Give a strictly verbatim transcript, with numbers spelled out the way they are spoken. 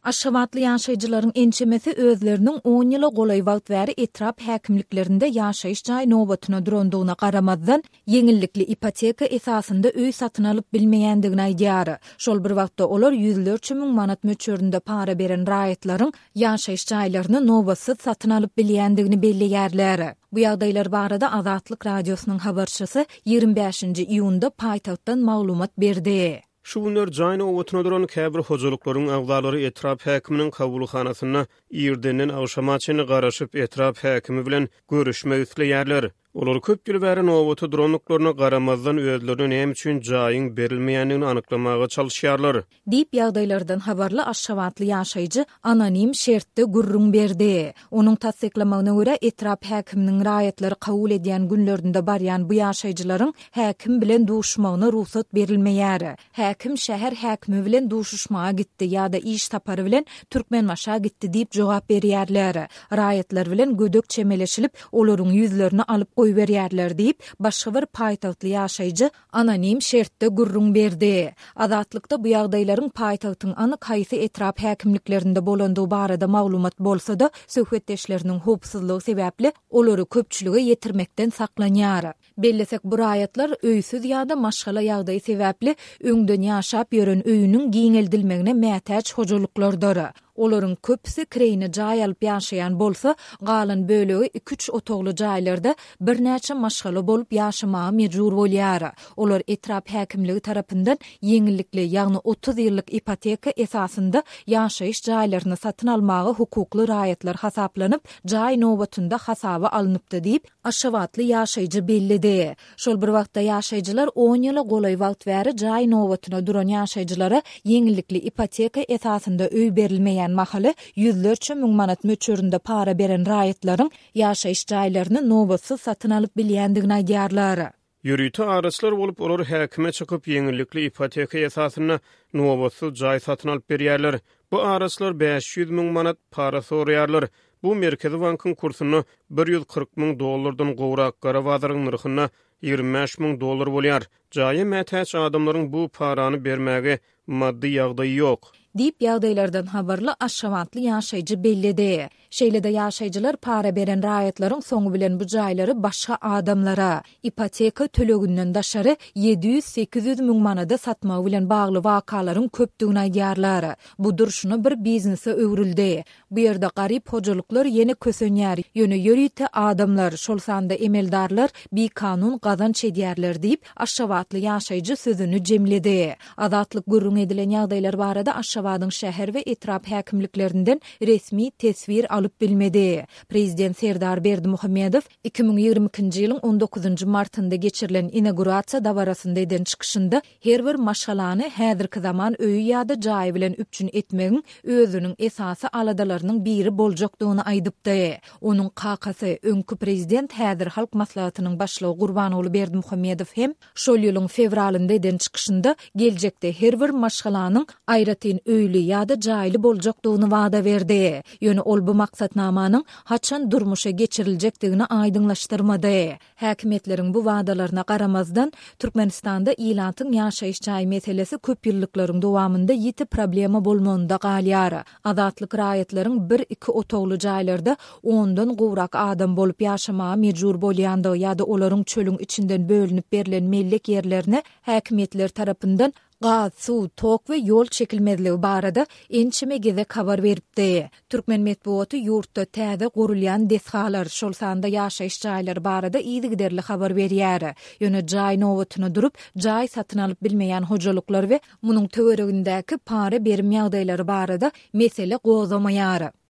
Aşgabatly ýaşaýjylaryň ençemesi özleriniň on ýyla golay wagt bäri etrap häkimliklerinde ýaşaýyş jaý nobatyna durandygyna garamazdan ýeňillikli ipoteka esasynda öý satyn alyp bilmeýändigini aýdýar. Şol bir wagtda olar ýüzlerçe müň manat möçberinde para beren raýatlaryň ýaşaýyş jaýlaryny nobatsy satyn alyp bilýändigini belläýärler. Bu ýagdaýlar barada Azatlyk radiosynyň habarçysy ýygrimi beşinji iýunda paýtagtdan maglumat berdi. Şu günler jaýny owatyna duran käbir hojalyklaryň agdalary etrap häkiminiň kabulxanasyna ýerdenden awşamaçyny garaşyp etrap häkimi bilen görüşmek isleýärler. Olar köp ýyl bäri owaty duranlyklaryna garamazdan özlerine näme üçin jaýyň berilmeýändigini anyklamaga çalışýarlar. Diýip ýagdaýlardan habarly Aşgabatly ýaşaýjy anonim şertde gurrun berdi. Onuň tasdiklamagyna görä etrap häkiminiň raýatlary kabul edýän günlerinde barýan bu ýaşaýjylaryň häkim bilen duşmagyna ruhsat berilmeýär. Häkim şäher häkimi bilen duşuşmaga gitdi ýa-da iş tapary bilen Türkmenmaşa gitdi diýip jogap berýärler. Raýatlar bilen gödök çemeleşilip olaryň ýüzlerini alyp goý berýärler diýip başga bir paýtagtly ýaşaýjy anonim şertde gurrun berdi. Azatlykda bu ýagdaýlaryň paýtagtyň anyk haýsy etrap häkimliklerinde bolandygy barada maglumat bolsa-da söhbetdeşleriniň howpsuzlygy sebäpli olary köpçüligi ýetirmekden saklanýar. Bellesek bu raýatlar öýsüz ýa-da maşgala ýagdaý sebäpli öňden ýaşap ýören öýüniň giňeldilmegine mätäç hojalyklardyr. Olaryň köpüsi kireyni jaý alyp ýaşaýan bolsa, galan bölegi iki üç otogly jaýlarda birnäçe maşgala bolup ýaşamaga mejbur bolýar. Olar etrap häkimligi tarapyndan ýeňillikli, ýagny otuz ýyllyk ipoteka esasynda ýaşaýyş jaýlaryny satyn almagy hukukly raýatlar hasaplanyp, jaý nobatynda hasaba alınıpdy diýip Aşgabatly ýaşaýjy bellidi. Şol bir wagtda ýaşaýjylar on ýyla golay wagt bäri jaý nobatyna duran ýaşaýjylara ýeňillikli ipoteka esasynda öý berilmeýän mahaly ýüzlerçe müň manat möçberinde para beren raýatlaryň ýaşaýyş jaýlaryny nobatsy satyn alyp bilýändigini aýdýarlar. Ýürüýte araçlar bolup olar häkime çykyp ýeňillikli ipoteka esasyna nobatsy jaý satyn alyp berýärler. Bu araçlar beş ýüz müň manat para soraýarlar. Bu Merkezi Bankyň kursyny bir ýüz kırk müň dollardan gowrak garabadaryň narhyna ýygrimi beş müň dollar bolýar. Jaýy mätäç adamlaryň bu parany bermäge maddi ýagdaýy ýok. Diýip ýagdaýlardan habarly Aşgabatly ýaşaýjy bellidi. Şeýlede ýaşaýjylar para beren raýatlaryň soňu bilen bu jaýlary başga adamlara ipoteka tölegünden daşary ýedi ýüz sekiz ýüz müň manada satmagy bilen bagly wakalaryň köpdigini aýdýarlar. Bu durşuny bir biznese öwrüldi. Bu ýerde garyp hojalyklar ýene kösenýär. Ýöne ýörüýte adamlar, şol sanda emeldarlar bir kanun gazanç edýärler diýip Aşgabatly ýaşaýjy sözüni jemledi. Azatlyk gurrun edilen ýagdaýlar barada Aşgabatyň şäher we etrap häkimliklerinden resmi tesvir alyp bilmedi. Prezident Serdar Berdimuhammedow iki bin ýygrimi ikinji ýylyň on dokuzunjy martynda geçirilen inaugurasiýa dabarasynda eden çykyşynda her bir maşgalany häzirki zaman öýü ýa-da jaý bilen üpçün etmegiň özüniň esasy aladalarynyň biri boljakdygyny aýdypdy. Onuň kakasy öňkü prezident häzir halk maslahatynyň başlygy Gurbanoğlu Berdimuhammedow hem şol ýylyň fevralynda eden çykyşynda geljekde her bir maşgalanyň aýratyn öýli ýa-da jaýly boljakdygyny wada berdi. Ýöne ol bu maksatnamanyň haçan durmuşa geçiriljekdigini aýdyňlaşdyrmady. Häkimetleriň bu wadalarına garamazdan Türkmenistanda ýylantyň ýaşaýyş jaý meselesi köp ýyllyklaryň dowamında ýiti problema bolmagynda galýar. Azatlyk raýatlaryň bir iki otogly jaýlarda ondan gowrak adam bolup ýaşamaga mejbur bolýandy ýa-da olaryň çölüň içinden bölünip berilen mellek ýerlerine häkimetler tarapyndan gaz, su, tok we ýol çekilmezligi barada ençime gezek habar beripdi. Türkmen medeniýeti ýurtda täze gurulýan deshalar şol sanda ýaşaýyş jaýlary barada ýygyderli habar berýär. Ýöne jaý nowatyna durup, jaý satyn alyp bilmeýän hojalyklar we munyň töweregindäki para berim ýagdaýlary barada mesele gozamaýar.